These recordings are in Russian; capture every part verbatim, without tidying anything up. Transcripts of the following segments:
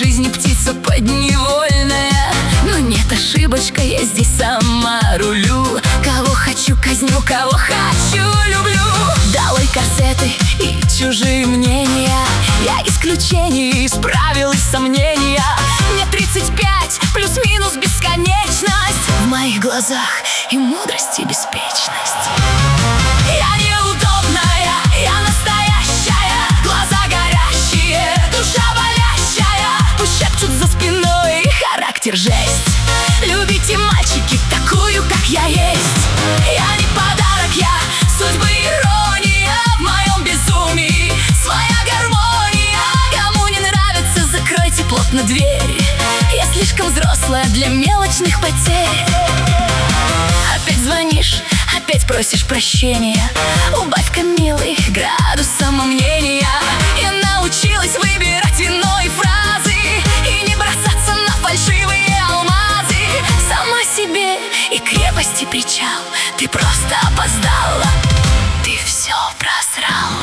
жизни птица подневольная. Но нет, ошибочка, я здесь сама рулю. Кого хочу казню, кого хочу люблю. Долой корсеты и чужие мнения. Я исключение, исправил из сомнения. Мне тридцать пять, плюс-минус бесконечность. В моих глазах и мудрость, и беспечность. Я неудобная, я настоящая. Глаза горящие, душа болящая. Пусть шепчут за спиной, характер жесть. Любите, мальчики, такую, как я есть. Я не подарок, я судьбы ирония. В моем безумии своя гармония. Кому не нравится, закройте плотно дверь. Я слишком взрослая для мелочных потерь. Опять звонишь, опять просишь прощения. Убавь-ка, милый, градус самомнения. Я научилась выбирать иной фразы и не бросаться на фальшивые алмазы. Сама себе и крепости причал. Ты просто опоздала, ты все просрал.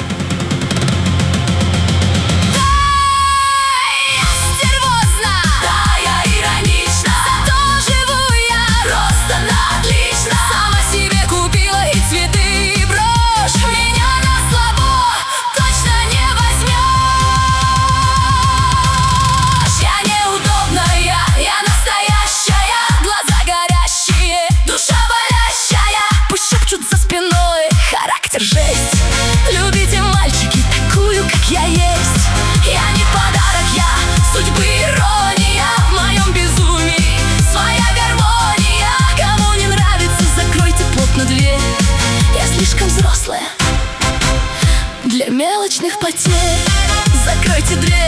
Жесть. Любите, мальчики, такую, как я есть. Я не подарок, я судьбы ирония. В моем безумии своя гармония. Кому не нравится, закройте плотно дверь. Я слишком взрослая для мелочных потерь. Закройте дверь.